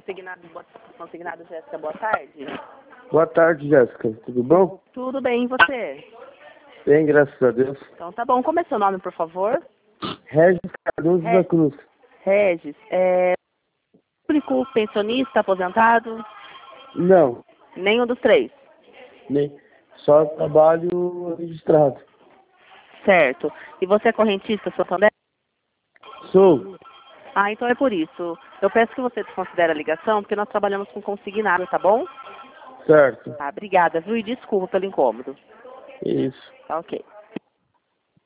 Consignado Jéssica, boa tarde. Boa tarde, Jéssica. Tudo bom? Tudo bem, e você? Bem, graças a Deus. Então tá bom. Como é seu nome, por favor? Regis Cardoso da Cruz. Regis, público, pensionista, aposentado? Não, Nenhum dos três? nem. Só trabalho registrado. Certo. E você é correntista, Santander? Sou. Ah, então é por isso. Eu peço que você desconsidere a ligação, porque nós trabalhamos com consignado, tá bom? Certo. Tá, obrigada, viu? E desculpa pelo incômodo. Isso. Tá ok.